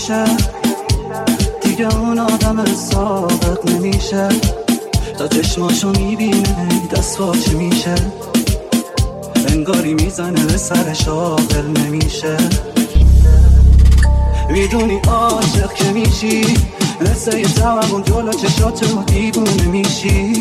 نمیشه، دیگه اون آدم سابق نمیشه. تا چشماشو میبینه دست واچه میشه، انگاری میزنه به سر شاغل نمیشه. میدونی عاشق که میشی، لسه یه تومون جلو چشاتو دیوونه میشی.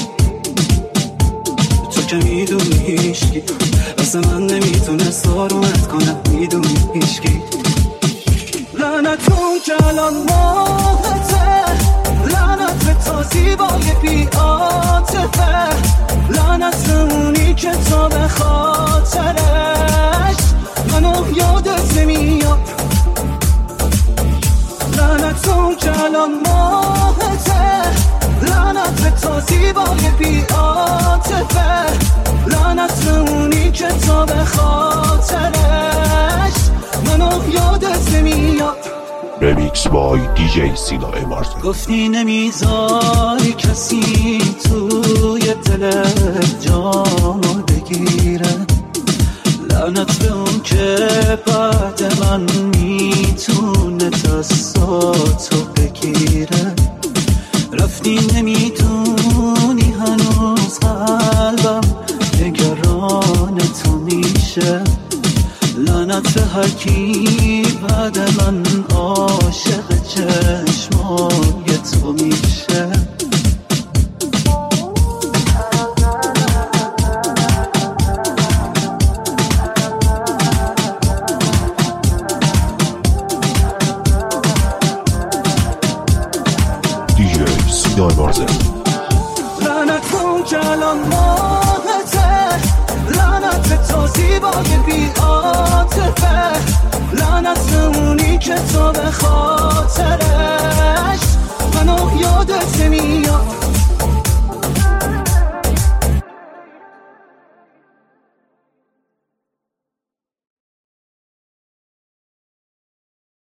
تو که میدونی هیشکی واسه من نمیتونه سارونت کنه، میدونی هیشکی. لعنتون که الان ماهته، لعنت به تا زیبای بی عاطفه، لعنت اونی که تا به خاطرش منو یادت نمیاد. لعنتون که الان ماهته، لعنت به تا زیبای بی عاطفه، لعنت اونی که تا به خاطرش منو یادت نمیاد. رمیکس بای دیجی سینا امارزه. گفتی نمیذاری کسی توی دلت جامو بگیره، لعنت به اون که بعد من میتونه دستاتو بگیره. رفتی نمیدونی هنوز قلبم نگران تو میشه، لعنت به هر کی بعد من عاشق چشمای تو میشه. دیجی سینا امارزه. لعنت کن که الان ماهته، لعنت به تا زیبای بی عاطفه، لعنت اونی که تو بخواد